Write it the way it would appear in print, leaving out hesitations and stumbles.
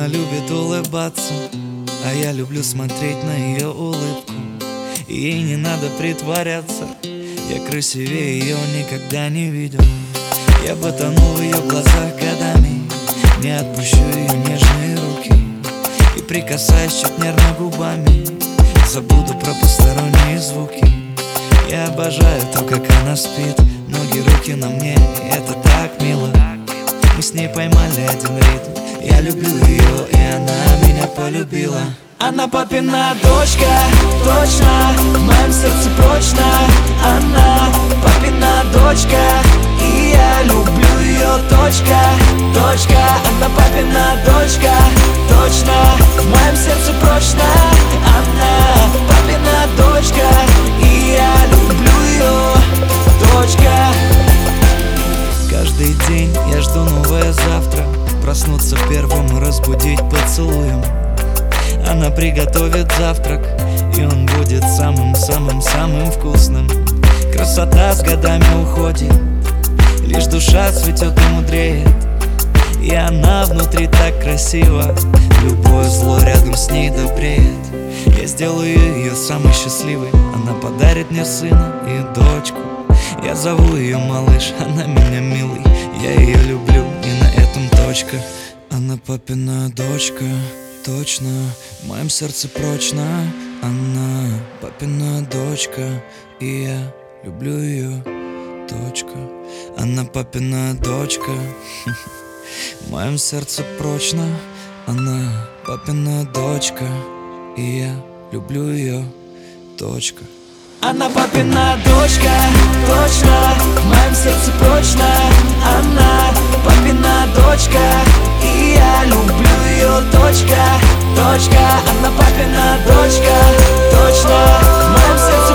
любит улыбаться, а я люблю смотреть на ее улыбку. Ей не надо притворяться, я красивее ее никогда не видел. Я бы тонул в ее глазах годами, не отпущу ее нежные руки. И прикасаясь чуть нервно губами, забуду про посторонние звуки. Я обожаю то, как она спит, ноги, руки на мне, и это так мило. Мы с ней поймали один ритм, я люблю ее, и она меня полюбила. Она папина дочка, точно, в моем сердце прочно. Она папина дочка, и я люблю ее, точка, точка. Она папина дочка, точно, в моем сердце прочно. Она папина дочка, и я люблю ее, точка. Каждый день я жду новое завтра, проснуться первым и разбудить поцелуем. Она приготовит завтрак, и он будет самым-самым-самым вкусным. Красота с годами уходит, лишь душа цветет и мудреет. И она внутри так красива, любое зло рядом с ней добреет. Я сделаю ее самой счастливой, она подарит мне сына и дочку. Я зову ее малыш, она меня милый, я ее люблю, и на этом точка. Она папина дочка, точно, в моем сердце прочно. Она папина дочка, и я люблю ее, точка. Она папина дочка, в моем сердце прочно. Она папина дочка, и я люблю ее, точка. Она папина дочка, точно, в моем сердце прочно. Она папина дочка, и я люблю ее, точка, точка. Она папина дочка, точно, в моем сердце